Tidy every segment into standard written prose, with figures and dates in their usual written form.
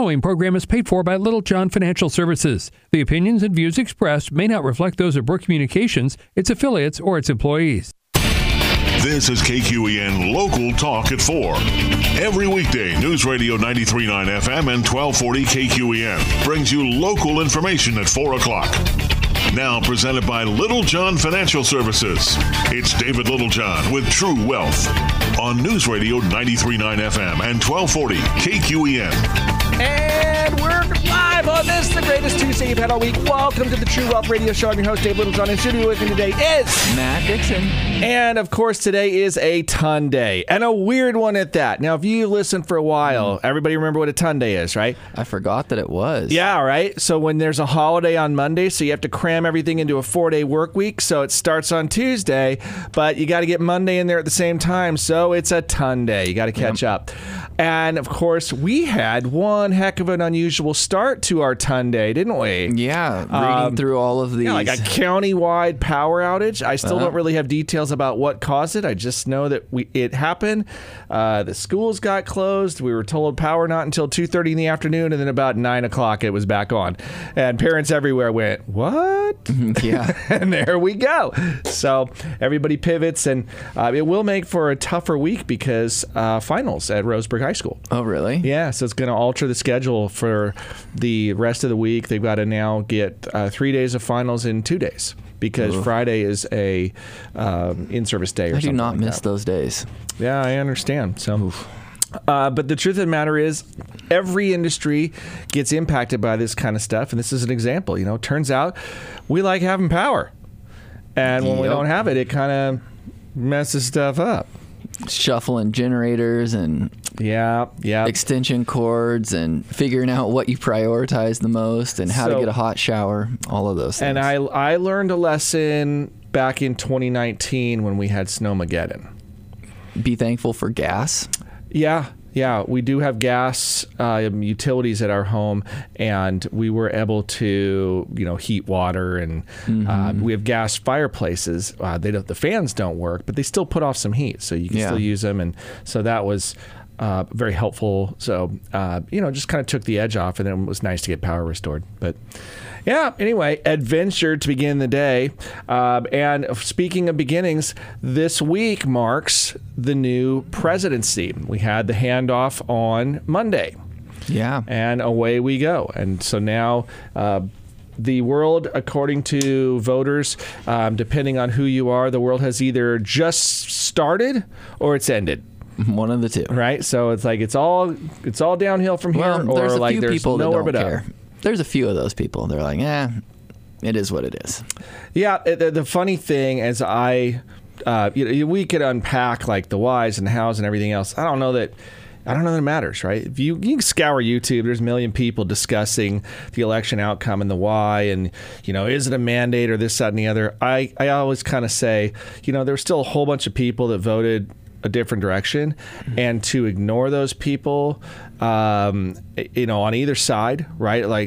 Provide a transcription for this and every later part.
following program is paid for by Little John Financial Services. The opinions and views expressed may not reflect those of Brooke Communications, its affiliates, or its employees. This is KQEN Local Talk at 4. Every weekday, News Radio 93.9 FM and 1240 KQEN brings you local information at 4 o'clock. Now presented by Little John Financial Services. It's David Littlejohn with True Wealth on News Radio 93.9 FM and 1240 KQEN. And we're live on this, the greatest Tuesday you've had all week. Welcome to the True Wealth Radio Show. I'm your host, Dave Littlejohn. In studio with me today is Matt Dixon. And, of course, today is a ton day, and a weird one at that. Now, if you listened for a while, everybody remember what a ton day is, right? I forgot that it was. Yeah, right? So when there's a holiday on Monday, so you have to cram everything into a 4-day work week, so it starts on Tuesday, but you got to get Monday in there at the same time, so it's a ton day. You got to catch up. And, of course, we had one heck of an unusual start to our ton day, didn't we? Yeah, reading through all of these. Yeah, like a county-wide power outage. I still don't really have details about what caused it. I just know that it happened. The schools got closed. We were told power not until 2:30 in the afternoon, and then about 9 o'clock it was back on. And parents everywhere went, what? Yeah. And there we go. So everybody pivots, and it will make for a tougher week because finals at Roseburg High School. Oh, really? Yeah, so it's going to alter the schedule for the rest of the week. They've got to now get 3 days of finals in 2 days because Friday is a in-service day or something. I do not like miss that. those days. Yeah, I understand. So, but the truth of the matter is, every industry gets impacted by this kind of stuff, and this is an example. You know, it turns out we like having power, and when we don't have it, it kind of messes stuff up. Shuffling generators and extension cords and figuring out what you prioritize the most and how to get a hot shower, all of those things. And I learned a lesson back in 2019 when we had Snowmageddon. Be thankful for gas. Yeah, we do have gas utilities at our home, and we were able to, heat water, and we have gas fireplaces. The fans don't work, but they still put off some heat, so you can still use them, and so that was very helpful. So, just kind of took the edge off, and then it was nice to get power restored. But yeah, anyway, adventure to begin the day. And speaking of beginnings, this week marks the new presidency. We had the handoff on Monday. Yeah. And away we go. And so now the world, according to voters, depending on who you are, the world has either just started or it's ended. One of the two. Right? So it's like it's all downhill from here, well, or there's like there's people nowhere that but don't care. up. There's a few of those people. They're like, it is what it is. Yeah, the funny thing is we could unpack like the whys and the hows and everything else. I don't know that it matters, right? If you can scour YouTube, there's a million people discussing the election outcome and the why, and is it a mandate or this, that, and the other. I always kind of say, there's still a whole bunch of people that voted a different direction, and to ignore those people, on either side, right? Like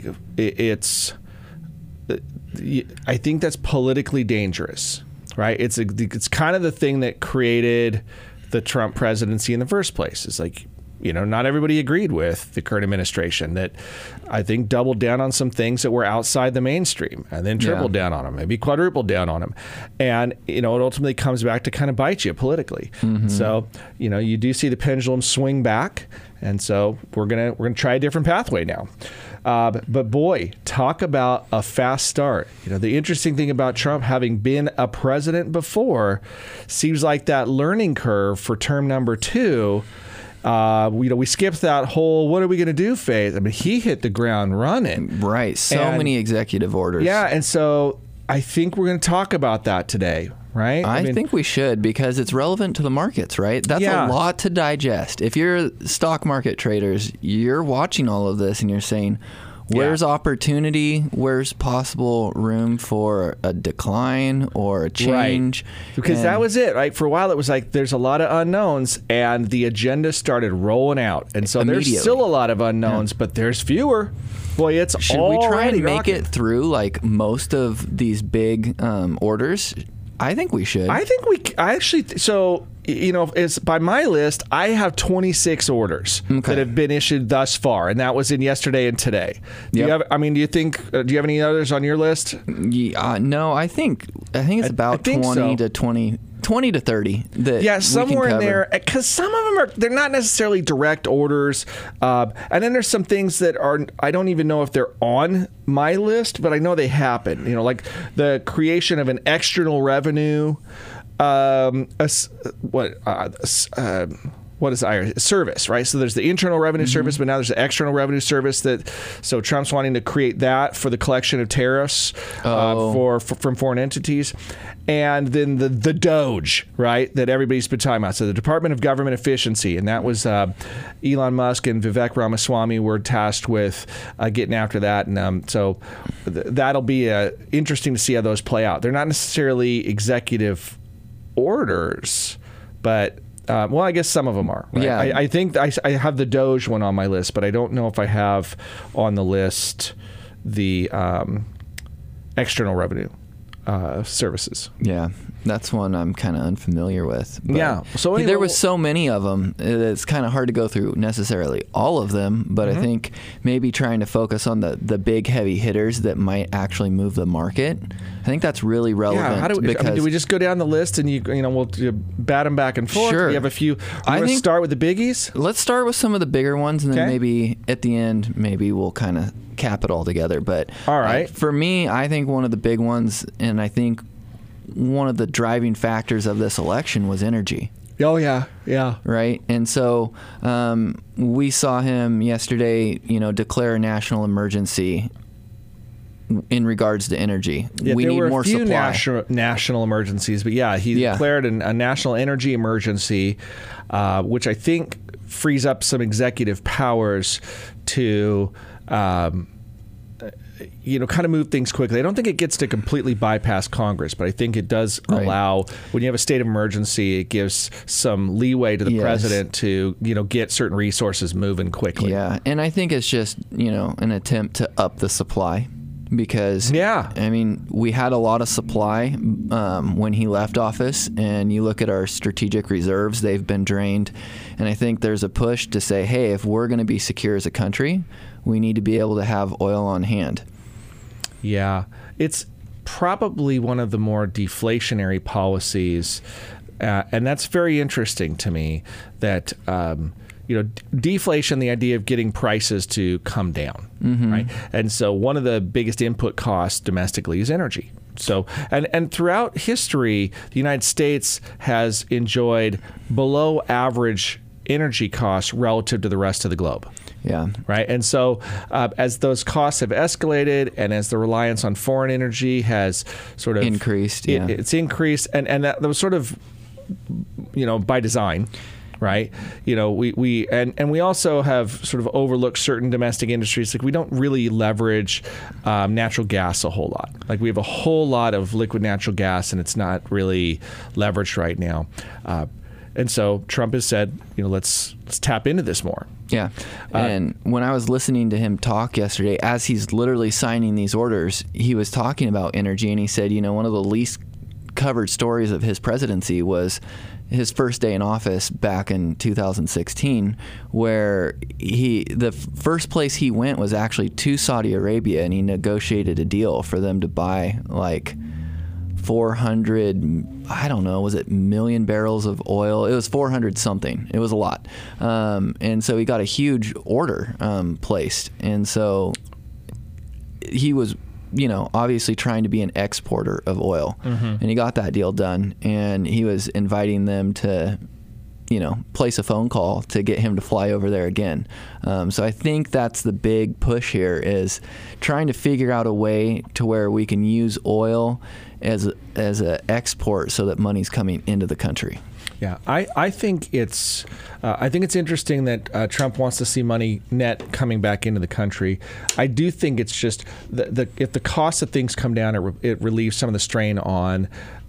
I think that's politically dangerous, right? It's kind of the thing that created the Trump presidency in the first place. It's like, not everybody agreed with the current administration, that I think doubled down on some things that were outside the mainstream, and then tripled down on them, maybe quadrupled down on them. And, it ultimately comes back to kind of bite you politically. Mm-hmm. So, you do see the pendulum swing back. And so we're gonna try a different pathway now. But boy, talk about a fast start. The interesting thing about Trump having been a president before, seems like that learning curve for term number 2, we skipped that whole what are we going to do phase. I mean, he hit the ground running. Right. So many executive orders. Yeah. And so I think we're going to talk about that today, right? I think we should, because it's relevant to the markets, right? That's a lot to digest. If you're stock market traders, you're watching all of this and you're saying, where's opportunity? Where's possible room for a decline or a change? Right. Because that was it, right? For a while, it was like there's a lot of unknowns, and the agenda started rolling out. And so there's still a lot of unknowns, but there's fewer. Boy, it's Should we try and make it through like most of these big orders? I think we should. I actually, so, it's by my list, I have 26 orders that have been issued thus far, and that was in yesterday and today. Do you have any others on your list? No, I think it's about 20 to 30 that somewhere in there, because some of them they're not necessarily direct orders, and then there's some things that I don't even know if they're on my list, but I know they happen. Like the creation of an external revenue what is IRS? Service, right? So there's the internal revenue service, but now there's the external revenue service so Trump's wanting to create that for the collection of tariffs from foreign entities. And then the DOGE, right, that everybody's been talking about. So the Department of Government Efficiency, and that was Elon Musk and Vivek Ramaswamy were tasked with getting after that. And so that'll be interesting to see how those play out. They're not necessarily executive orders, but I guess some of them are. Right? Yeah. I think I have the DOGE one on my list, but I don't know if I have on the list the external revenue services. Yeah, that's one I'm kind of unfamiliar with. But so anyway, there was so many of them. It's kind of hard to go through necessarily all of them, but I think maybe trying to focus on the big heavy hitters that might actually move the market. I think that's really relevant. Yeah, do we just go down the list and we'll bat them back and forth? Sure. We have a few. I think start with the biggies. Let's start with some of the bigger ones, and then maybe at the end, maybe we'll kind of cap it all together. But all right, for me, I think one of the big ones, and I think one of the driving factors of this election was energy. Oh, yeah. Right? And so we saw him yesterday, declare a national emergency in regards to energy. Yeah, we need more supply. There were a few national emergencies, but he declared a national energy emergency, which I think frees up some executive powers to kind of move things quickly. I don't think it gets to completely bypass Congress, but I think it does allow, when you have a state of emergency, it gives some leeway to the president to, get certain resources moving quickly. Yeah, and I think it's just, an attempt to up the supply. Because, we had a lot of supply when he left office, and you look at our strategic reserves, they've been drained. And I think there's a push to say, hey, if we're going to be secure as a country, we need to be able to have oil on hand. Yeah. It's probably one of the more deflationary policies, and that's very interesting to me, that deflation, the idea of getting prices to come down, right? And so one of the biggest input costs domestically is energy. So, and throughout history, the United States has enjoyed below average energy costs relative to the rest of the globe. Yeah. Right. And so as those costs have escalated, and as the reliance on foreign energy has sort of increased, it's increased, and that was sort of, by design. Right, we also have sort of overlooked certain domestic industries. Like, we don't really leverage natural gas a whole lot. Like, we have a whole lot of liquid natural gas, and it's not really leveraged right now. And so Trump has said, let's tap into this more. Yeah, and when I was listening to him talk yesterday, as he's literally signing these orders, he was talking about energy, and he said, one of the least covered stories of his presidency was his first day in office back in 2016, where the first place he went was actually to Saudi Arabia, and he negotiated a deal for them to buy like 400, I don't know, was it million barrels of oil? It was 400 something. It was a lot. And so he got a huge order placed. And so he was obviously trying to be an exporter of oil, and he got that deal done, and he was inviting them to, place a phone call to get him to fly over there again. So I think that's the big push here, is trying to figure out a way to where we can use oil as an export so that money's coming into the country. Yeah, I think it's interesting that Trump wants to see money net coming back into the country. I do think it's just if the cost of things come down, it relieves some of the strain on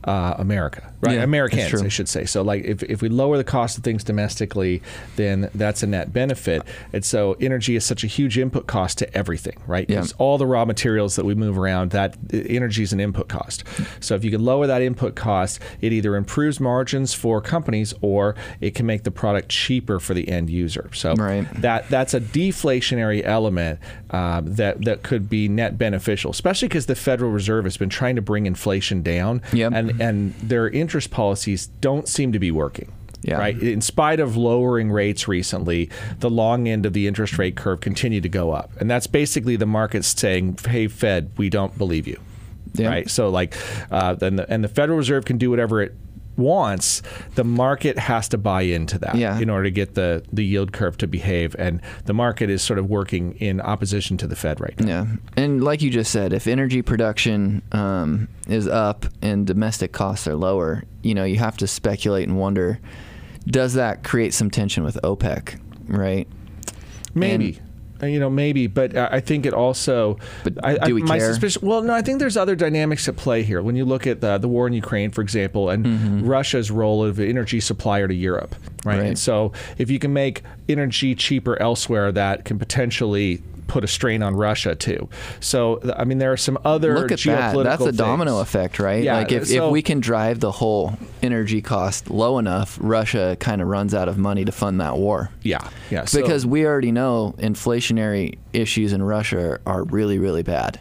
America, right? Yeah, Americans, I should say. So, like, if we lower the cost of things domestically, then that's a net benefit. And so, energy is such a huge input cost to everything, right? Because all the raw materials that we move around, that energy is an input cost. So, if you can lower that input cost, it either improves margins for companies or it can make the product cheaper for the end user. So, that's a deflationary element that could be net beneficial, especially because the Federal Reserve has been trying to bring inflation down, and their interest policies don't seem to be working. Right. In spite of lowering rates recently, the long end of the interest rate curve continued to go up, and that's basically the markets saying, "Hey, Fed, we don't believe you." Right. So, like, then the Federal Reserve can do whatever it wants. The market has to buy into that in order to get the yield curve to behave, and the market is sort of working in opposition to the Fed right now. Yeah, and like you just said, if energy production is up and domestic costs are lower, you have to speculate and wonder, does that create some tension with OPEC, right? Maybe. Maybe, but I think it also. But do we care? Well, no, I think there's other dynamics at play here. When you look at the war in Ukraine, for example, and Russia's role of an energy supplier to Europe, right? And so, if you can make energy cheaper elsewhere, that can potentially put a strain on Russia too. So, I mean, there are some other geopolitical That's a things. Domino effect, right? Yeah, like if we can drive the whole energy cost low enough, Russia kind of runs out of money to fund that war. Yeah. Because we already know inflationary issues in Russia are really, really bad.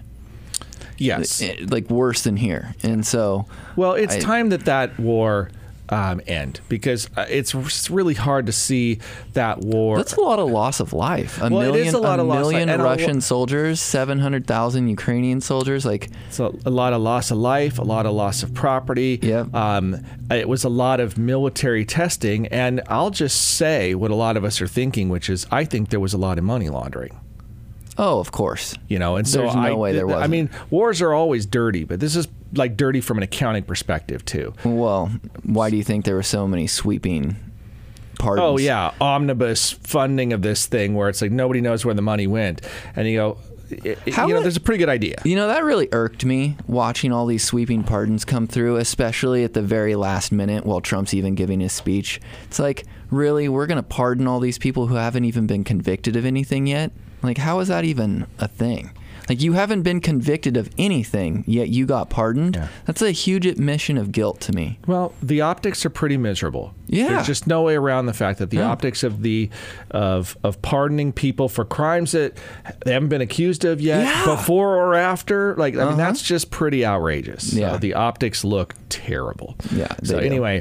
Yes. Like worse than here. And so... Well, it's time that war... end, because it's really hard to see that war. That's a lot of loss of life. A million Russian soldiers, 700,000 Ukrainian soldiers. Like, it's a lot of loss of life, a lot of loss of property. It was a lot of military testing, and I'll just say what a lot of us are thinking, which is I think there was a lot of money laundering. Oh, of course. And so there's no way there wasn't. I mean, wars are always dirty, but this is like dirty from an accounting perspective too. Well, why do you think there were so many sweeping pardons? Oh yeah, omnibus funding of this thing where it's like nobody knows where the money went, and you go, there's a pretty good idea. That really irked me watching all these sweeping pardons come through, especially at the very last minute while Trump's even giving his speech. It's like, really, we're going to pardon all these people who haven't even been convicted of anything yet? Like, how is that even a thing? Like, you haven't been convicted of anything, yet you got pardoned? Yeah. That's a huge admission of guilt to me. Well, the optics are pretty miserable. Yeah. There's just no way around the fact that the optics of of pardoning people for crimes that they haven't been accused of yet, before or after, I mean, that's just pretty outrageous. Yeah. The optics look terrible. Yeah. So anyway,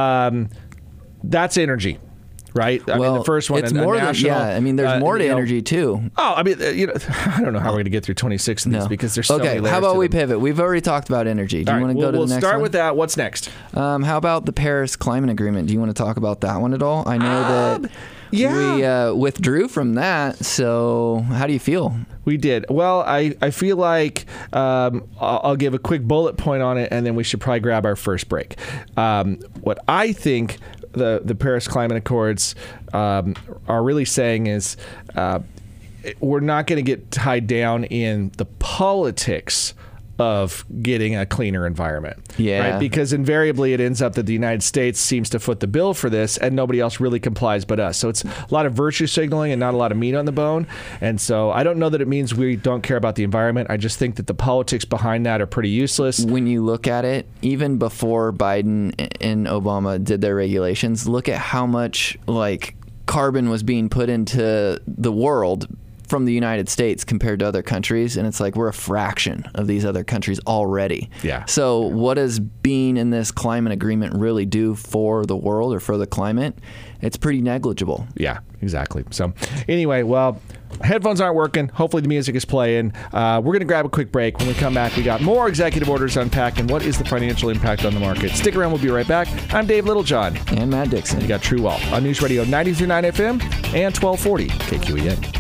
that's energy. Right? I mean, the first one, it's more national, I mean, there's more to energy, too. Oh, I mean, I don't know how we're going to get through 26 of these because there's so many layers. How about we pivot? We've already talked about energy. Do you want to go to the next one? We'll start with that. What's next? How about the Paris Climate Agreement? Do you want to talk about that one at all? I know that we withdrew from that, so how do you feel? We did. Well, I feel like I'll give a quick bullet point on it, and then we should probably grab our first break. What I think the Paris Climate Accords are really saying is we're not going to get tied down in the politics of getting a cleaner environment. Yeah. Right? Because invariably it ends up that the United States seems to foot the bill for this and nobody else really complies but us. So it's a lot of virtue signaling and not a lot of meat on the bone. And so I don't know that it means we don't care about the environment. I just think that the politics behind that are pretty useless. When you look at it, even before Biden and Obama did their regulations, look at how much carbon was being put into the world from the United States compared to other countries, and it's like we're a fraction of these other countries already. Yeah. So what does being in this climate agreement really do for the world or for the climate? It's pretty negligible. Yeah, exactly. So anyway, well, headphones aren't working. Hopefully the music is playing. We're going to grab a quick break. When we come back, we got more executive orders to unpack and what is the financial impact on the market. Stick around. We'll be right back. I'm Dave Littlejohn. And Matt Dixon. You got True Wealth on News Radio 93.9 FM and 1240 KQEN.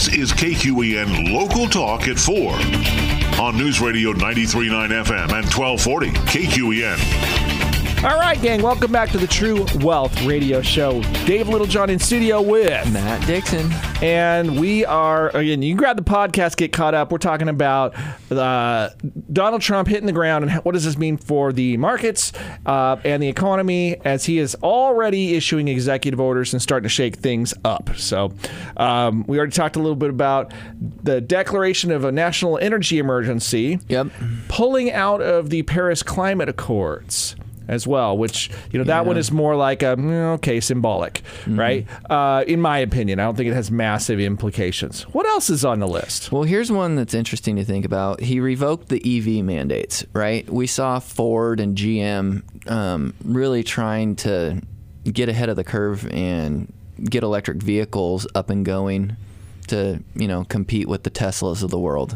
This is KQEN Local Talk at 4 on News Radio 93.9 FM and 1240 KQEN. All right, gang, welcome back to the True Wealth Radio Show. Dave Littlejohn in studio with Matt Dixon. And we are, again, you can grab the podcast, get caught up. We're talking about Donald Trump hitting the ground and what does this mean for the markets and the economy as he is already issuing executive orders and starting to shake things up. So we already talked a little bit about the declaration of a national energy emergency, pulling out of the Paris Climate Accords as well, which, that one is more like symbolic, right? In my opinion, I don't think it has massive implications. What else is on the list? Well, here's one that's interesting to think about. He revoked the EV mandates, right? We saw Ford and GM really trying to get ahead of the curve and get electric vehicles up and going to, compete with the Teslas of the world.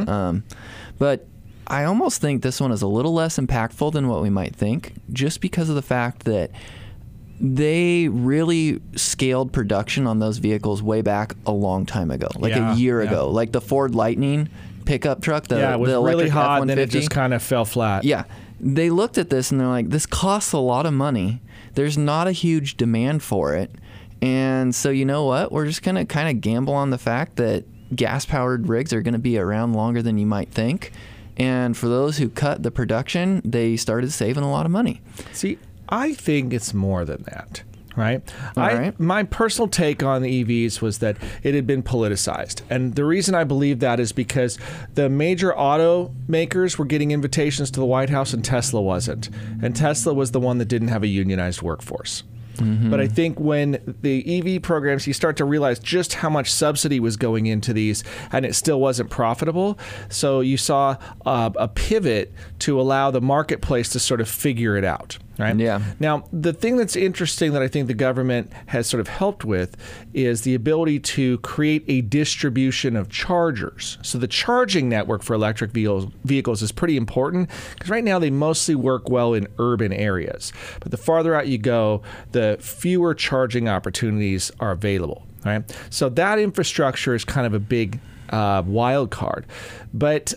But I almost think this one is a little less impactful than what we might think, just because of the fact that they really scaled production on those vehicles way back a long time ago, a year ago. Like the Ford Lightning pickup truck, it was the really hot, F-150. and then it just kind of fell flat. Yeah. They looked at this and they're like, this costs a lot of money. There's not a huge demand for it. And so, you know what? We're just going to kind of gamble on the fact that gas-powered rigs are going to be around longer than you might think. And for those who cut the production, they started saving a lot of money. See, I think it's more than that, right? Right. My personal take on the EVs was that it had been politicized. And the reason I believe that is because the major automakers were getting invitations to the White House and Tesla wasn't. And Tesla was the one that didn't have a unionized workforce. But I think when the EV programs, you start to realize just how much subsidy was going into these, and it still wasn't profitable. So you saw a pivot to allow the marketplace to sort of figure it out. Right? Yeah. Now, the thing that's interesting that I think the government has sort of helped with is the ability to create a distribution of chargers. So the charging network for electric vehicles is pretty important because right now they mostly work well in urban areas. But the farther out you go, the fewer charging opportunities are available. Right? So that infrastructure is kind of a big wild card. But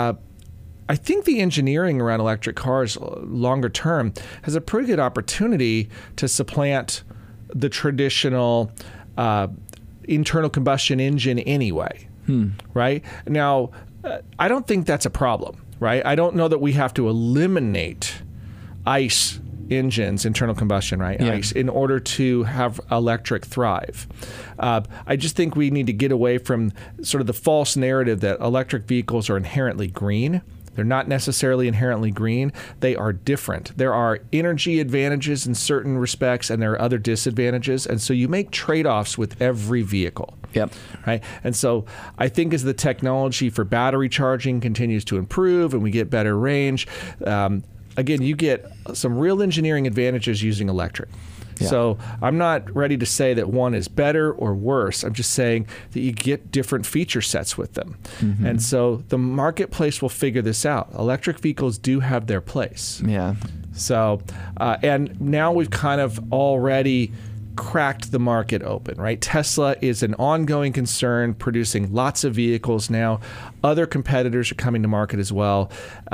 I think the engineering around electric cars longer term has a pretty good opportunity to supplant the traditional internal combustion engine anyway, right? Now, I don't think that's a problem, right? I don't know that we have to eliminate ICE engines, internal combustion, right? Yeah. ICE, in order to have electric thrive. I just think we need to get away from sort of the false narrative that electric vehicles are inherently green. They're not necessarily inherently green. They are different. There are energy advantages in certain respects, and there are other disadvantages. And so you make trade-offs with every vehicle. Yep. Right. And so I think as the technology for battery charging continues to improve and we get better range, again, you get some real engineering advantages using electric. Yeah. So I'm not ready to say that one is better or worse. I'm just saying that you get different feature sets with them. And so the marketplace will figure this out. Electric vehicles do have their place. Yeah. So, and now we've kind of already cracked the market open, right? Tesla is an ongoing concern, producing lots of vehicles now. Other competitors are coming to market as well.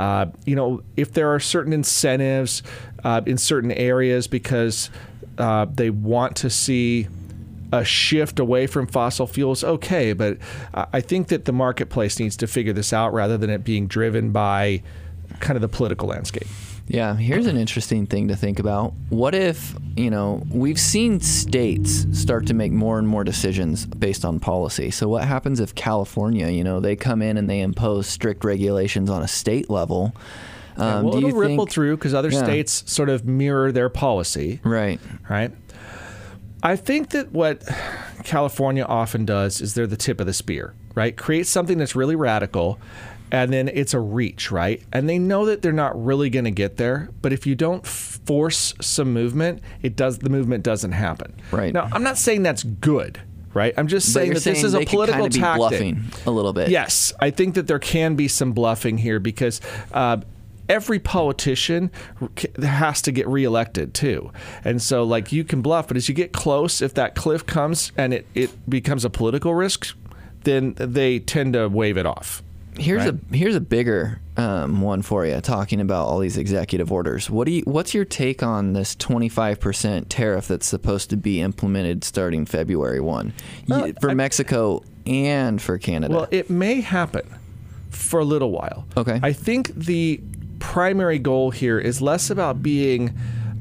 If there are certain incentives in certain areas because they want to see a shift away from fossil fuels, okay, but I think that the marketplace needs to figure this out rather than it being driven by kind of the political landscape. Yeah, here's an interesting thing to think about. What if, we've seen states start to make more and more decisions based on policy. So what happens if California, they come in and they impose strict regulations on a state level? It'll ripple through because other states sort of mirror their policy. Right. Right. I think that what California often does is they're the tip of the spear, right? Create something that's really radical, and then it's a reach, right? And they know that they're not really going to get there, but if you don't force some movement, the movement doesn't happen. Right. Now, I'm not saying that's good. Right, I'm just saying that this is a political tactic. Be bluffing a little bit. Yes, I think that there can be some bluffing here because every politician has to get reelected too, and so you can bluff, but as you get close, if that cliff comes and it becomes a political risk, then they tend to wave it off. Here's a bigger one for you. Talking about all these executive orders, what's your take on this 25% tariff that's supposed to be implemented starting February 1 for Mexico and for Canada? Well, it may happen for a little while. Okay. I think the primary goal here is less about being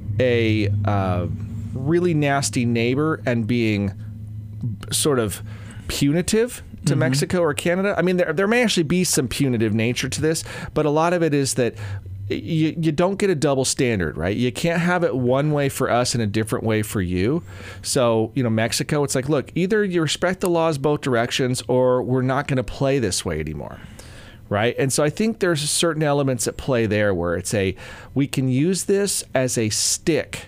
a really nasty neighbor and being sort of punitive to Mexico or Canada. I mean, there may actually be some punitive nature to this, but a lot of it is that you don't get a double standard, right? You can't have it one way for us and a different way for you. So, Mexico, it's like, look, either you respect the laws both directions or we're not going to play this way anymore. Right. And so I think there's certain elements at play there where we can use this as a stick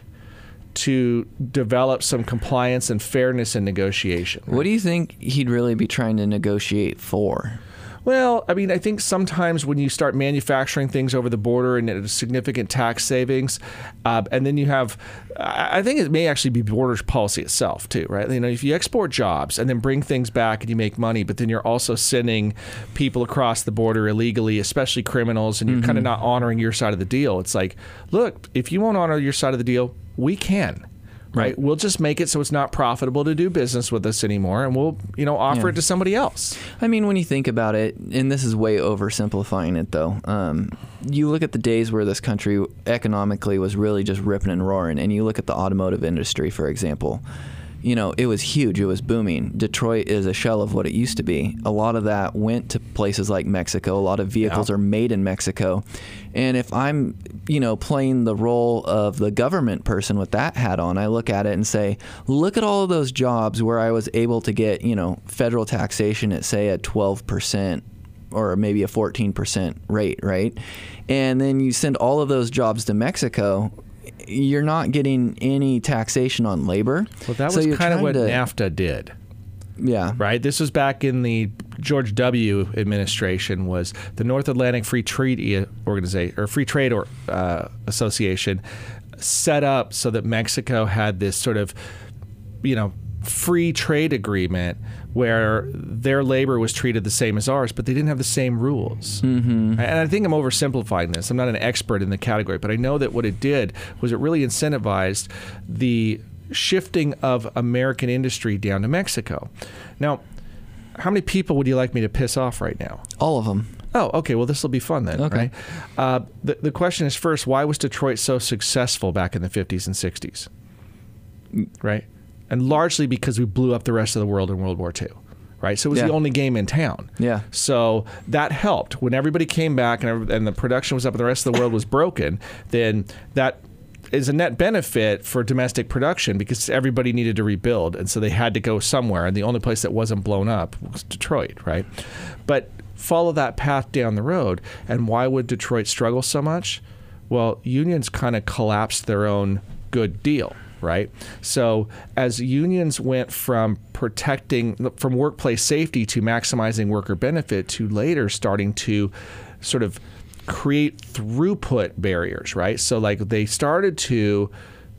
to develop some compliance and fairness in negotiation. Right? What do you think he'd really be trying to negotiate for? Well, I mean, I think sometimes when you start manufacturing things over the border and it's significant tax savings, and then you have, I think it may actually be border policy itself too, right? If you export jobs and then bring things back and you make money, but then you're also sending people across the border illegally, especially criminals, and you're kind of not honoring your side of the deal. It's like, look, if you won't honor your side of the deal, we can. Right. We'll just make it so it's not profitable to do business with us anymore, and we'll, offer it to somebody else. I mean, when you think about it, and this is way oversimplifying it, though, you look at the days where this country economically was really just ripping and roaring, and you look at the automotive industry, for example. It was huge. It was booming. Detroit is a shell of what it used to be. A lot of that went to places like Mexico. A lot of vehicles are made in Mexico. And if I'm, playing the role of the government person with that hat on, I look at it and say, look at all of those jobs where I was able to get, federal taxation at, say, a 12% or maybe a 14% rate, right? And then you send all of those jobs to Mexico, you're not getting any taxation on labor. Well, that was kind of what NAFTA did. Yeah. Right? This was back in the George W. administration, was the North Atlantic Free Trade Organization, or Free Trade Association, set up so that Mexico had this sort of, free trade agreement where their labor was treated the same as ours, but they didn't have the same rules. And I think I'm oversimplifying this. I'm not an expert in the category, but I know that what it did was it really incentivized the shifting of American industry down to Mexico. Now, how many people would you like me to piss off right now? All of them. Oh, okay. Well, this will be fun then, okay. Right? The question is first, why was Detroit so successful back in the 50s and 60s? Right? And largely because we blew up the rest of the world in World War II, right? So it was the only game in town. Yeah. So that helped. When everybody came back and the production was up and the rest of the world was broken, then that is a net benefit for domestic production because everybody needed to rebuild. And so they had to go somewhere. And the only place that wasn't blown up was Detroit, right? But follow that path down the road. And why would Detroit struggle so much? Well, unions kind of collapsed their own good deal. Right? So as unions went from workplace safety to maximizing worker benefit to later starting to sort of create throughput barriers, right? So like they started to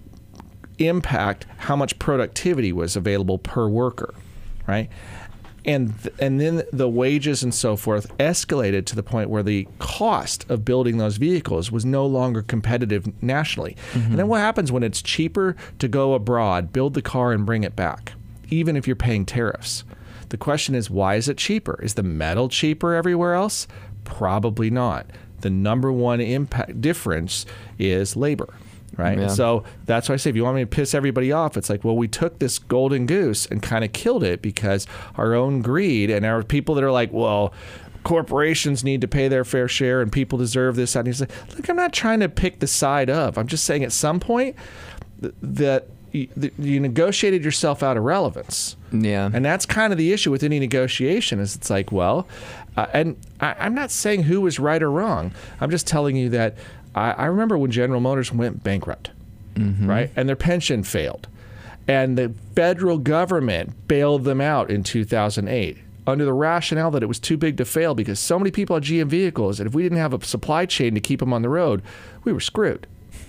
impact how much productivity was available per worker, right? And then the wages and so forth escalated to the point where the cost of building those vehicles was no longer competitive nationally. And then what happens when it's cheaper to go abroad, build the car, and bring it back, even if you're paying tariffs? The question is, why is it cheaper? Is the metal cheaper everywhere else? Probably not. The number one difference is labor. Right. Yeah. So that's why I say, if you want me to piss everybody off, it's like, well, we took this golden goose and kind of killed it because our own greed and our people that are like, well, corporations need to pay their fair share and people deserve this. And he's like, look, I'm not trying to pick the side of. I'm just saying at some point that you negotiated yourself out of relevance. Yeah. And that's kind of the issue with any negotiation is it's like, well, and I'm not saying who was right or wrong. I'm just telling you that I remember when General Motors went bankrupt, right? And their pension failed. And the federal government bailed them out in 2008 under the rationale that it was too big to fail because so many people had GM vehicles, and if we didn't have a supply chain to keep them on the road, we were screwed,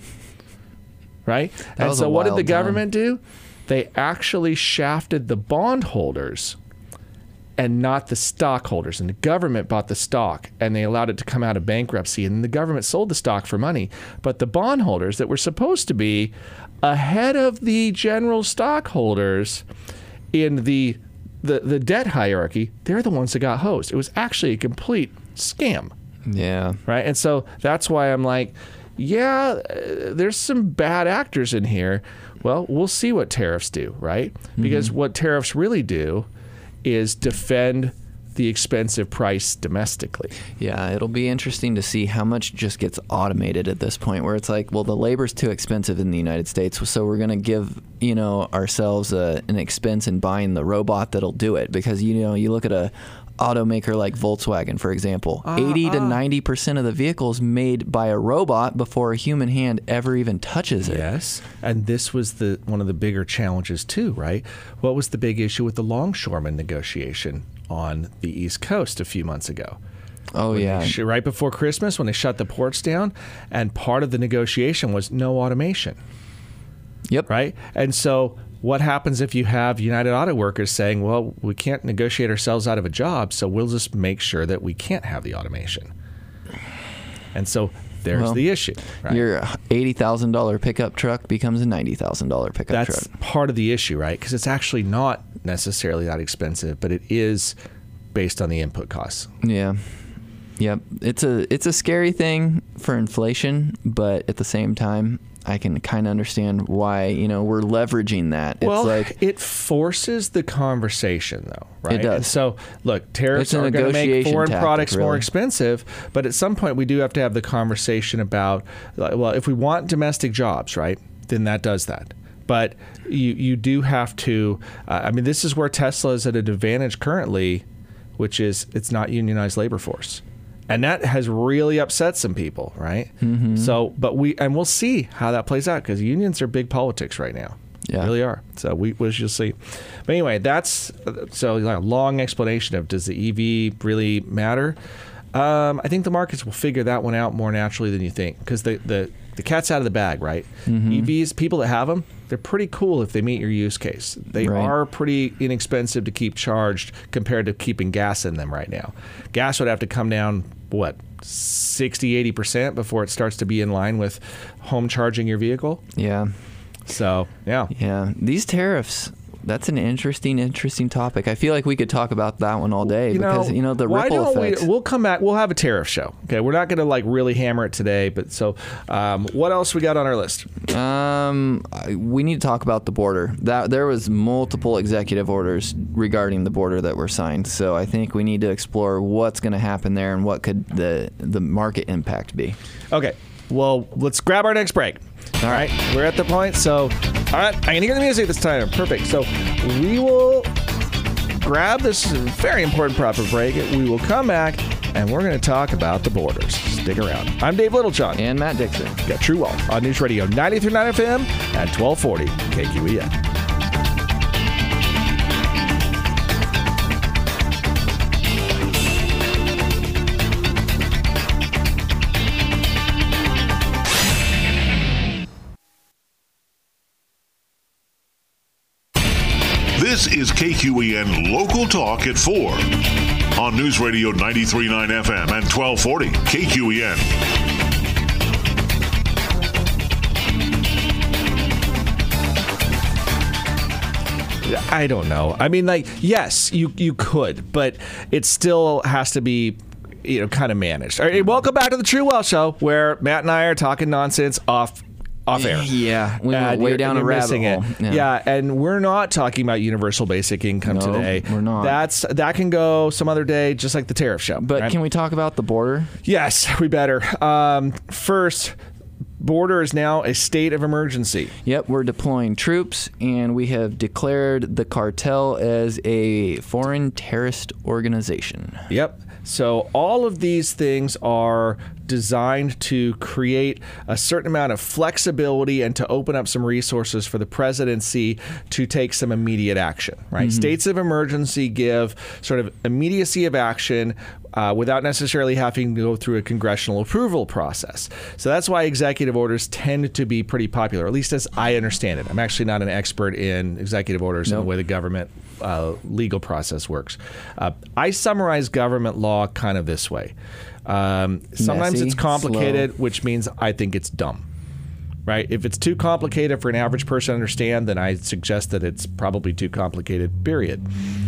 right? And so what did the government do? They actually shafted the bondholders and not the stockholders. And the government bought the stock, and they allowed it to come out of bankruptcy, and the government sold the stock for money. But the bondholders that were supposed to be ahead of the general stockholders in the debt hierarchy, they're the ones that got hosed. It was actually a complete scam. Yeah. Right? And so that's why I'm like, yeah, there's some bad actors in here. Well, we'll see what tariffs do, right? Because what tariffs really do is defend the expensive price domestically. Yeah, it'll be interesting to see how much just gets automated at this point, where it's like, well, the labor's too expensive in the United States, so we're going to give, ourselves an expense in buying the robot that'll do it. Because, you look at a automaker like Volkswagen, for example, 80 to 90% of the vehicles made by a robot before a human hand ever even touches it. Yes, and this was one of the bigger challenges too, right? What was the big issue with the longshoreman negotiation on the East Coast a few months ago? Oh, yeah. Right before Christmas when they shut the ports down, and part of the negotiation was no automation. Yep. Right? And so what happens if you have United Auto Workers saying, well, we can't negotiate ourselves out of a job, so we'll just make sure that we can't have the automation? And so there's the issue. Right? Your $80,000 pickup truck becomes a $90,000 pickup truck. That's part of the issue, right? Because it's actually not necessarily that expensive, but it is based on the input costs. Yeah. Yep. It's a scary thing for inflation, but at the same time, I can kind of understand why, we're leveraging that. It forces the conversation, though, right? It does. And so, look, tariffs are going to make foreign products more expensive, but at some point we do have to have the conversation about, well, if we want domestic jobs, right, then that does that. But you do have to, this is where Tesla is at an advantage currently, which is it's not unionized labor force. And that has really upset some people, right? Mm-hmm. So, we'll see how that plays out, because unions are big politics right now. Yeah. They really are. So we shall see. But anyway, that's a long explanation of, does the EV really matter? I think the markets will figure that one out more naturally than you think, because the cat's out of the bag, right? Mm-hmm. EVs, people that have them, they're pretty cool if they meet your use case. They are pretty inexpensive to keep charged compared to keeping gas in them right now. Gas would have to come down, 60-80% before it starts to be in line with home charging your vehicle? Yeah. So, yeah. Yeah. These tariffs, that's an interesting topic. I feel like we could talk about that one all day, because the ripple effects. We'll come back. We'll have a tariff show. Okay, we're not going to really hammer it today. But so, what else we got on our list? We need to talk about the border. There was multiple executive orders regarding the border that were signed. So I think we need to explore what's going to happen there and what could the market impact be. Okay. Well, let's grab our next break. All right, we're at the point. So, all right, I'm going to hear the music this time. Perfect. So we will grab this very important proper break. We will come back, and we're going to talk about the borders. Stick around. I'm Dave Littlejohn. And Matt Dixon. Got True Wealth on News Radio 93.9 FM at 1240 KQEN. This is KQEN Local Talk at 4 on News Radio 93.9 FM and 1240 KQEN. I don't know. Yes, you could, but it still has to be, kind of managed. All right, welcome back to the True Wealth Show, where Matt and I are talking nonsense off air. Yeah, we went way down a rabbit hole. Yeah, and we're not talking about universal basic income today. We're not. That can go some other day, just like the tariff show. But can we talk about the border? Yes, we better. First, border is now a state of emergency. Yep, we're deploying troops, and we have declared the cartel as a foreign terrorist organization. Yep. So all of these things are designed to create a certain amount of flexibility and to open up some resources for the presidency to take some immediate action, right? Mm-hmm. States of emergency give sort of immediacy of action without necessarily having to go through a congressional approval process. So that's why executive orders tend to be pretty popular, at least as I understand it. I'm actually not an expert in executive orders and the way the government legal process works. I summarize government law kind of this way. Sometimes Messy, it's complicated, slow. which means I think it's dumb. Right? If it's too complicated for an average person to understand, then I suggest that it's probably too complicated, period.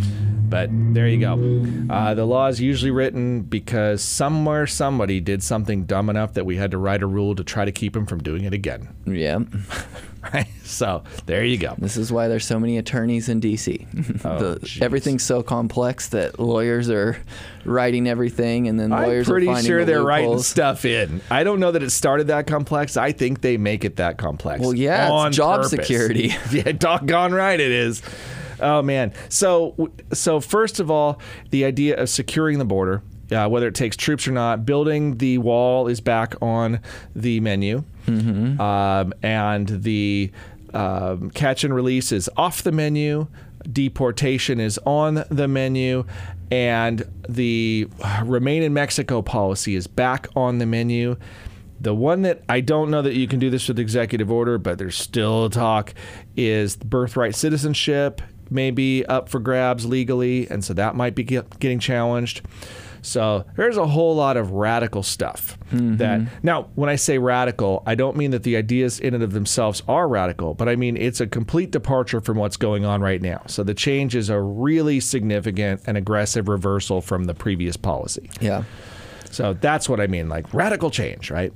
But there you go. The law is usually written because somewhere somebody did something dumb enough that we had to write a rule to try to keep them from doing it again. Yeah. Right? So there you go. This is why there's so many attorneys in D.C. Everything's so complex that lawyers are writing everything, and then lawyers I'm pretty are finding sure the they're writing loopholes. stuff in. I don't know that it started that complex. I think they make it that complex. Well, yeah, on it's job purpose. security. Yeah, doggone right it is. Oh, man. So first of all, the idea of securing the border, whether it takes troops or not, building the wall is back on the menu. Mm-hmm. And the catch and release is off the menu. Deportation is on the menu. And the remain in Mexico policy is back on the menu. The one that I don't know that you can do this with executive order, but there's still talk, is birthright citizenship may be up for grabs legally, and so that might be getting challenged. So there's a whole lot of radical stuff. That now, when I say radical, I don't mean that the ideas in and of themselves are radical, but I mean it's a complete departure from what's going on right now. So the change is a really significant and aggressive reversal from the previous policy. Yeah. So that's what I mean, like radical change, right?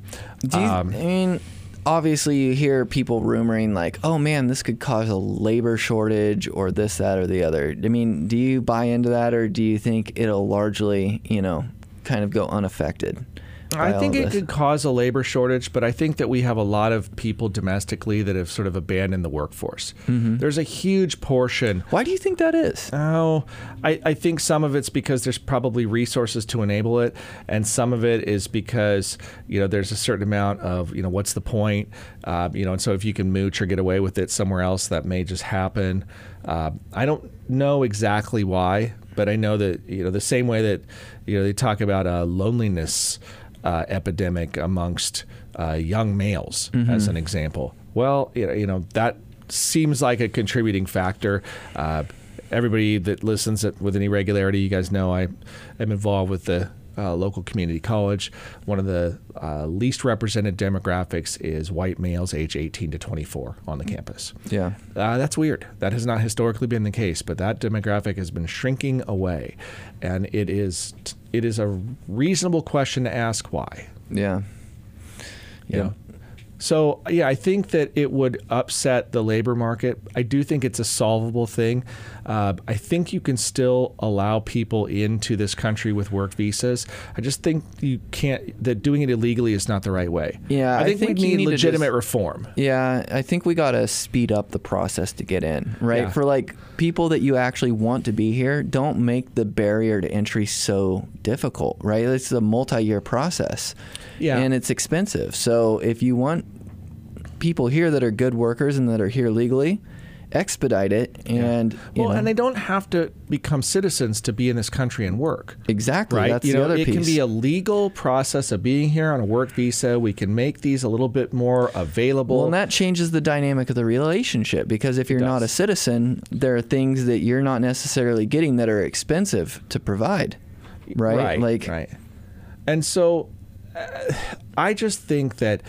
I mean, obviously you hear people rumoring like, oh man, this could cause a labor shortage or this, that, or the other. I mean, do you buy into that, or do you think it'll largely, kind of go unaffected? I think it could cause a labor shortage, but I think that we have a lot of people domestically that have sort of abandoned the workforce. Mm-hmm. There's a huge portion. Why do you think that is? Oh, I think some of it's because there's probably resources to enable it, and some of it is because there's a certain amount of what's the point, and so if you can mooch or get away with it somewhere else, that may just happen. I don't know exactly why, but I know that the same way that they talk about loneliness epidemic amongst young males, as an example. Well, that seems like a contributing factor. Everybody that listens with any regularity, you guys know I am involved with the local community college. One of the least represented demographics is white males age 18 to 24 on the campus. Yeah. That's weird. That has not historically been the case, but that demographic has been shrinking away. And it is a reasonable question to ask why. Yeah. Yeah. So, I think that it would upset the labor market. I do think it's a solvable thing. I think you can still allow people into this country with work visas. I just think that doing it illegally is not the right way. Yeah, I think we need legitimate reform. Yeah, I think we got to speed up the process to get in, right? Yeah. For like people that you actually want to be here, don't make the barrier to entry so difficult, right? It's a multi-year process. Yeah. And it's expensive. So if you want people here that are good workers and that are here legally, expedite it. And and they don't have to become citizens to be in this country and work. Exactly. Right? That's the other piece. It can be a legal process of being here on a work visa. We can make these a little bit more available. Well, and that changes the dynamic of the relationship, because if you're not a citizen, there are things that you're not necessarily getting that are expensive to provide. Right? Right. And so I just think that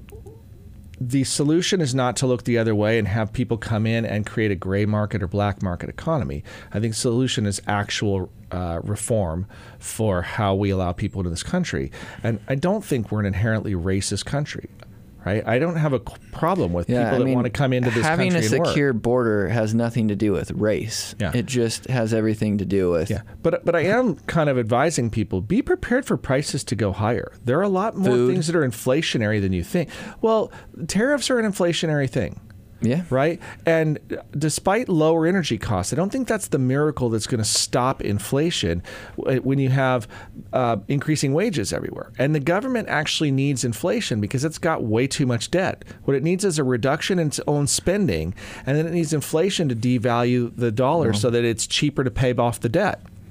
the solution is not to look the other way and have people come in and create a gray market or black market economy. I think the solution is actual reform for how we allow people into this country. And I don't think we're an inherently racist country. Right? I don't have a problem with people that want to come into this country and work. Having a secure border has nothing to do with race. Yeah. It just has everything to do with... Yeah. But I am kind of advising people, be prepared for prices to go higher. There are a lot more things that are inflationary than you think. Well, tariffs are an inflationary thing. Yeah. Right? And despite lower energy costs, I don't think that's the miracle that's going to stop inflation when you have increasing wages everywhere. And the government actually needs inflation because it's got way too much debt. What it needs is a reduction in its own spending, and then it needs inflation to devalue the dollar so that it's cheaper to pay off the debt.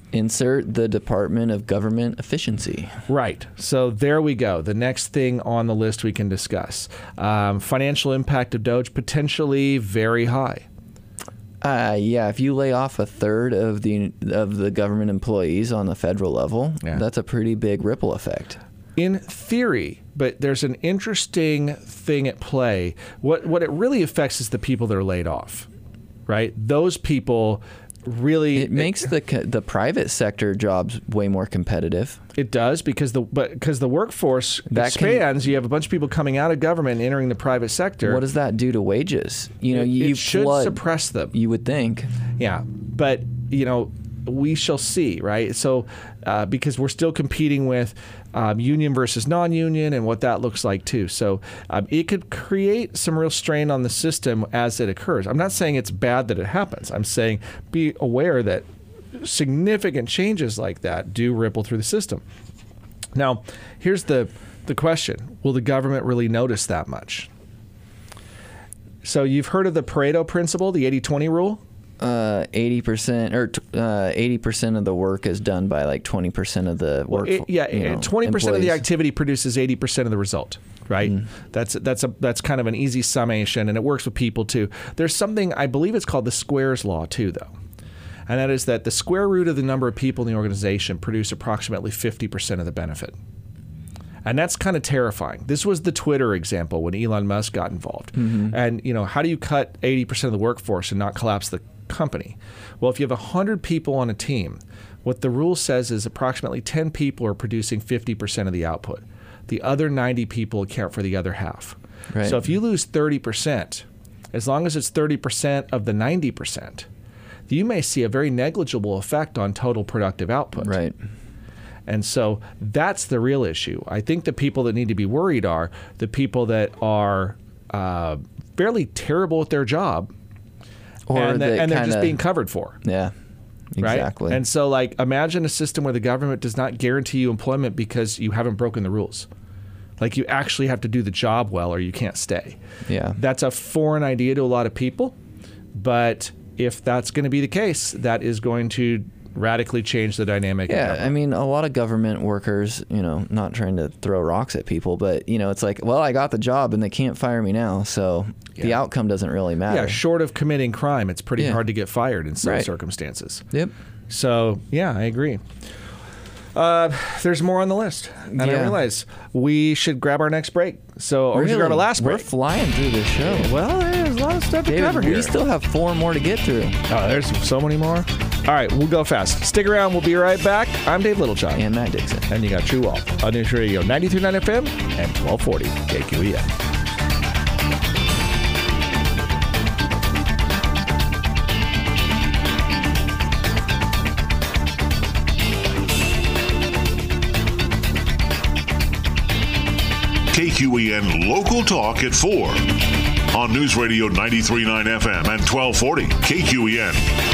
Insert the Department of Government Efficiency. Right. So there we go. The next thing on the list we can discuss. Financial impact of DOGE, potentially very high. Yeah, if you lay off a third of the government employees on the federal level, that's a pretty big ripple effect. In theory, but there's an interesting thing at play. What it really affects is the people that are laid off, right? Those people really... It makes the private sector jobs way more competitive. It does, because the workforce expands. You have a bunch of people coming out of government and entering the private sector. What does that do to wages? It should suppress them. You would think. Yeah, but we shall see, right? So because we're still competing with union versus non-union and what that looks like too. So it could create some real strain on the system as it occurs. I'm not saying it's bad that it happens. I'm saying be aware that significant changes like that do ripple through the system. Now, here's the question. Will the government really notice that much? So you've heard of the Pareto principle, the 80-20 rule? 80% or 80% of the work is done by like 20% of the work. 20% of the activity produces 80% of the result, right? That's kind of an easy summation, and it works with people too. There's something, I believe it's called the squares law too, though. And that is that the square root of the number of people in the organization produce approximately 50% of the benefit. And that's kind of terrifying. This was the Twitter example when Elon Musk got involved. And, how do you cut 80% of the workforce and not collapse the company? Well, if you have 100 people on a team, what the rule says is approximately 10 people are producing 50% of the output. The other 90 people account for the other half. Right. So if you lose 30%, as long as it's 30% of the 90%, you may see a very negligible effect on total productive output. Right. And so that's the real issue. I think the people that need to be worried are the people that are fairly terrible at their job, and they're just being covered for. Yeah, exactly. Right? And so, imagine a system where the government does not guarantee you employment because you haven't broken the rules. Like, you actually have to do the job well or you can't stay. Yeah. That's a foreign idea to a lot of people, but if that's going to be the case, that is going to radically change the dynamic. Yeah, I mean, a lot of government workers, not trying to throw rocks at people, but, it's like, well, I got the job and they can't fire me now, so the outcome doesn't really matter. Yeah, short of committing crime, it's pretty hard to get fired in some circumstances. Yep. So, yeah, I agree. There's more on the list. And I realize we should grab our next break. Or we should grab our last break. We're flying through this show. Well, there's a lot of stuff to cover here. We still have 4 more to get through. Oh, there's so many more. All right, we'll go fast. Stick around. We'll be right back. I'm Dave Littlejohn. And Matt Dixon. And you got True Wealth on News Radio 93.9 FM and 1240 KQEN. KQEN Local Talk at 4 on News Radio 93.9 FM and 1240 KQEN.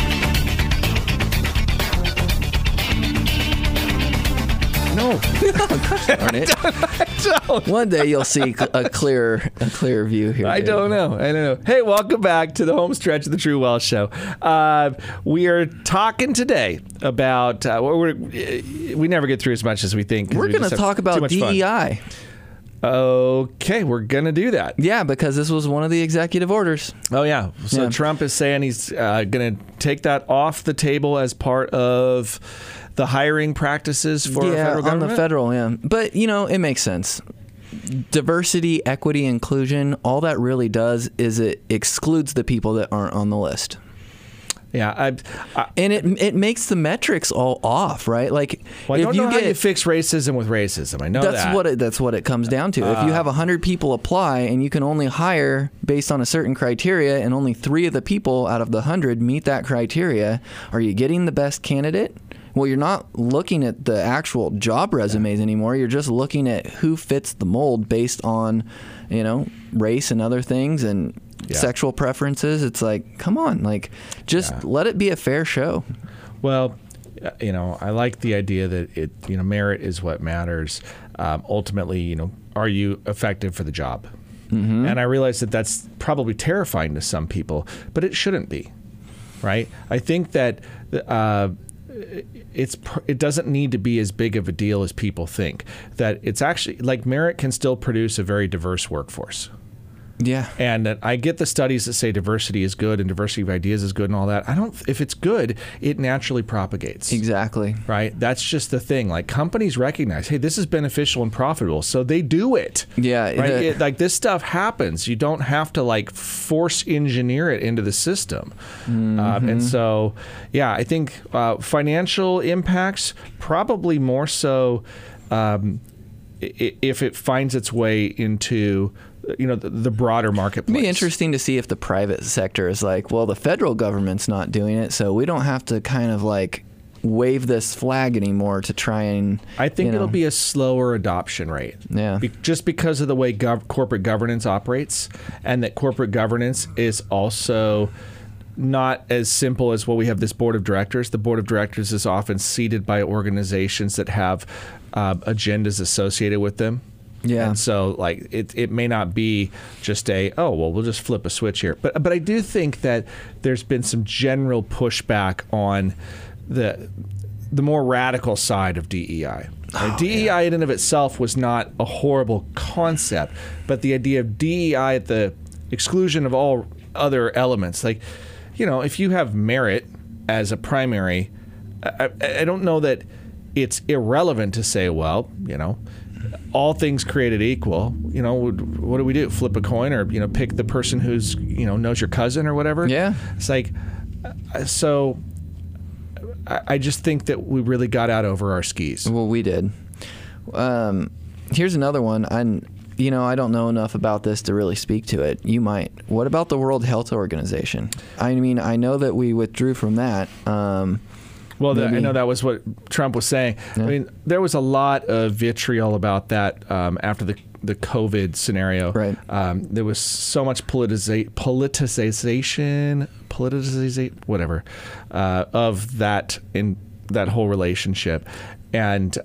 No. Darn it. One day you'll see a clearer view here. I don't know. Hey, welcome back to the home stretch of the True Wealth Show. We are talking today about we never get through as much as we think. We're going to talk about DEI. Okay, we're going to do that. Yeah, because this was one of the executive orders. Oh, yeah. So Trump is saying he's going to take that off the table as part of the hiring practices for federal government? On the federal, But, it makes sense. Diversity, equity, inclusion, all that really does is it excludes the people that aren't on the list. Yeah, and it makes the metrics all off, right? Like, I don't know how you fix racism with racism. I know that's what it comes down to. If you have 100 people apply and you can only hire based on a certain criteria, and only 3 of the people out of the 100 meet that criteria, are you getting the best candidate? Well, you're not looking at the actual job resumes anymore. You're just looking at who fits the mold based on, race and other things and sexual preferences. It's like, come on, let it be a fair show. Well, I like the idea that merit is what matters. Ultimately, are you effective for the job? Mm-hmm. And I realize that that's probably terrifying to some people, but it shouldn't be, right? I think that it doesn't need to be as big of a deal as people think. That it's actually like merit can still produce a very diverse workforce. Yeah. And I get the studies that say diversity is good and diversity of ideas is good and all that. If it's good, it naturally propagates. Exactly. Right? That's just the thing. Like companies recognize, hey, this is beneficial and profitable, so they do it. Yeah. Right? Like this stuff happens. You don't have to like force engineer it into the system. And so, yeah, I think financial impacts probably more so if it finds its way into the broader marketplace. It'd be interesting to see if the private sector is like, well, the federal government's not doing it, so we don't have to kind of like wave this flag anymore to try and. I think it'll be a slower adoption rate. Yeah. Just because of the way corporate governance operates, and that corporate governance is also not as simple as, well, we have this board of directors. The board of directors is often seated by organizations that have agendas associated with them. Yeah. And so, like, it may not be just we'll just flip a switch here. But I do think that there's been some general pushback on the more radical side of DEI. DEI in and of itself was not a horrible concept, but the idea of DEI at the exclusion of all other elements, like, if you have merit as a primary, I don't know that it's irrelevant to say, well, all things created equal, what do we do? Flip a coin, or pick the person who's knows your cousin or whatever. Yeah, it's like, so I just think that we really got out over our skis. Well, we did. Here's another one. I don't know enough about this to really speak to it. You might. What about the World Health Organization? I mean, I know that we withdrew from that. Well, I know that was what Trump was saying. Yeah. I mean, there was a lot of vitriol about that after the COVID scenario. Right. There was so much politicization, whatever, of that in that whole relationship, and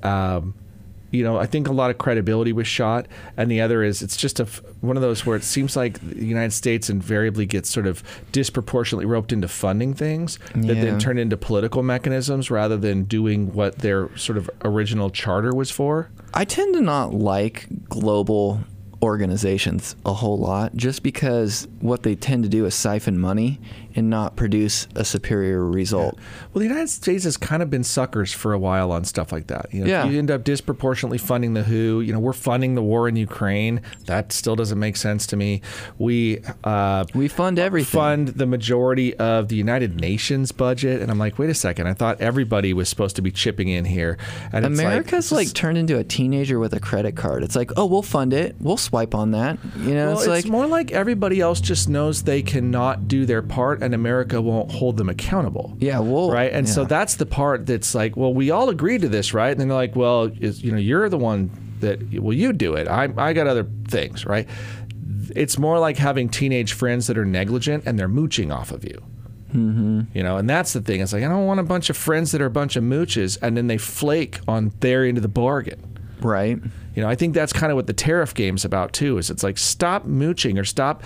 I think a lot of credibility was shot. And the other is, it's just one of those where it seems like the United States invariably gets sort of disproportionately roped into funding things that then turn into political mechanisms rather than doing what their sort of original charter was for. I tend to not like global organizations a whole lot, just because what they tend to do is siphon money and not produce a superior result. Yeah. Well, the United States has kind of been suckers for a while on stuff like that. If you end up disproportionately funding the WHO, we're funding the war in Ukraine. That still doesn't make sense to me. We fund everything. Fund the majority of the United Nations budget, and I'm like, wait a second. I thought everybody was supposed to be chipping in here. And America's like turned into a teenager with a credit card. It's like, oh, we'll fund it. We'll swipe on that. It's more like everybody else just knows they cannot do their part, and America won't hold them accountable. Yeah, right. And so that's the part that's like, well, we all agreed to this, right? And then they're like, well, you're the one that, well, you do it. I got other things, right? It's more like having teenage friends that are negligent and they're mooching off of you. Mm-hmm. And that's the thing. It's like, I don't want a bunch of friends that are a bunch of mooches, and then they flake on their end of the bargain. Right. I think that's kind of what the tariff game's about too. Is it's like, stop mooching, or stop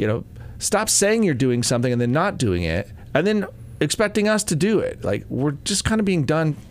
saying you're doing something and then not doing it, and then expecting us to do it. Like, we're just kind of being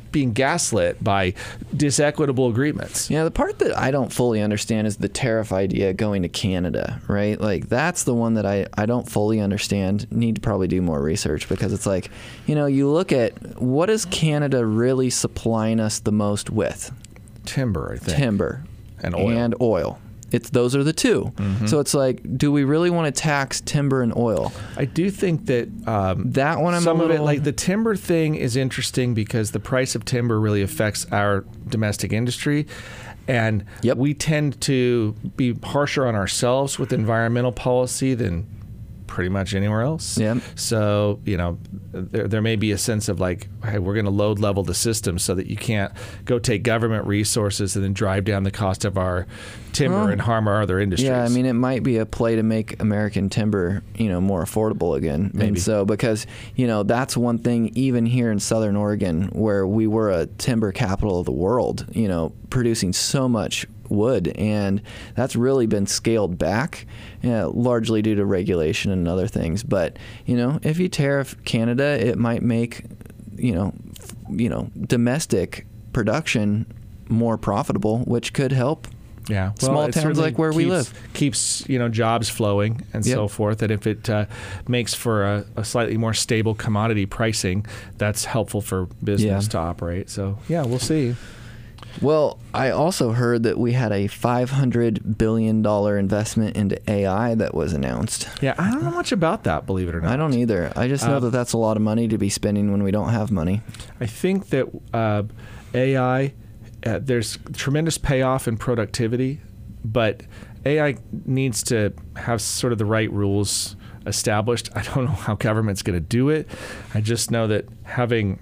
gaslit by disequitable agreements. Yeah, the part that I don't fully understand is the tariff idea going to Canada, right? Like, that's the one that I don't fully understand. Need to probably do more research, because it's like, you look at, what is Canada really supplying us the most with? Timber, I think. Timber. And oil. Those are the two. Mm-hmm. So it's like, do we really want to tax timber and oil? I do think that that one, of it, like the timber thing, is interesting because the price of timber really affects our domestic industry. And we tend to be harsher on ourselves with environmental policy than pretty much anywhere else. Yep. So, there may be a sense of like, hey, we're going to load level the system so that you can't go take government resources and then drive down the cost of our timber and harm our other industries. Yeah, I mean, it might be a play to make American timber, more affordable again. Maybe. And so, because, that's one thing, even here in Southern Oregon, where we were a timber capital of the world, producing so much wood, and that's really been scaled back, largely due to regulation and other things. But if you tariff Canada, it might make domestic production more profitable, which could help Yeah, small towns like where we live. Keeps jobs flowing and so forth. And if it makes for a slightly more stable commodity pricing, that's helpful for business to operate. So we'll see. Well, I also heard that we had a $500 billion investment into AI that was announced. Yeah, I don't know much about that, believe it or not. I don't either. I just know that that's a lot of money to be spending when we don't have money. I think that AI, there's tremendous payoff in productivity, but AI needs to have sort of the right rules established. I don't know how government's going to do it. I just know that having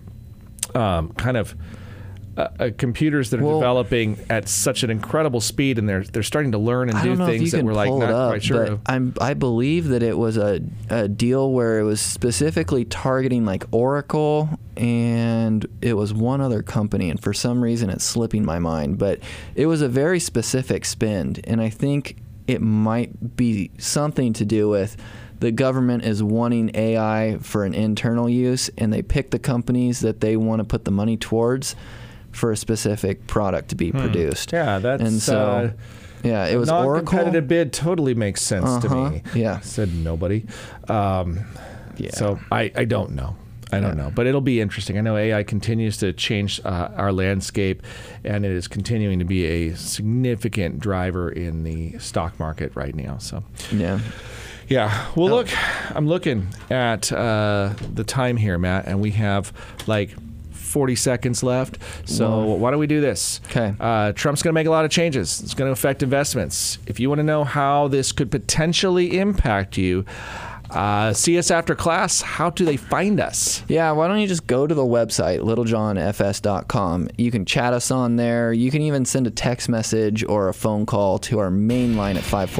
computers that are developing at such an incredible speed, and they're starting to learn and do things that we're like not quite sure of. I believe that it was a deal where it was specifically targeting like Oracle, and it was one other company, and for some reason it's slipping my mind, but it was a very specific spend, and I think it might be something to do with the government is wanting AI for an internal use, and they pick the companies that they want to put the money towards for a specific product to be produced. Yeah, that's and so it was Oracle. Non-competitive bid totally makes sense to me. Yeah, said nobody. So I don't know. I don't know, but it'll be interesting. I know AI continues to change our landscape, and it is continuing to be a significant driver in the stock market right now. So yeah. Well, look, I'm looking at the time here, Matt, and we have like 40 seconds left. So why don't we do this? Okay. Trump's going to make a lot of changes. It's going to affect investments. If you want to know how this could potentially impact you, see us after class. How do they find us? Yeah, why don't you just go to the website, littlejohnfs.com. You can chat us on there. You can even send a text message or a phone call to our main line at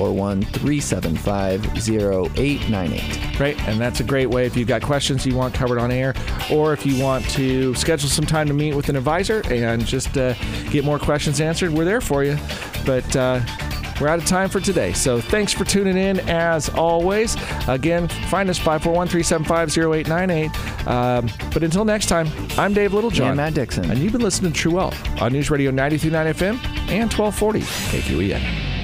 541-375-0898. Great, and that's a great way if you've got questions you want covered on air, or if you want to schedule some time to meet with an advisor and just get more questions answered, we're there for you. But we're out of time for today. So thanks for tuning in as always. Again, find us 541-375-0898. But until next time, I'm Dave Littlejohn. And Matt Dixon. And you've been listening to True Wealth on News Radio 93.9 FM and 1240 KQEN.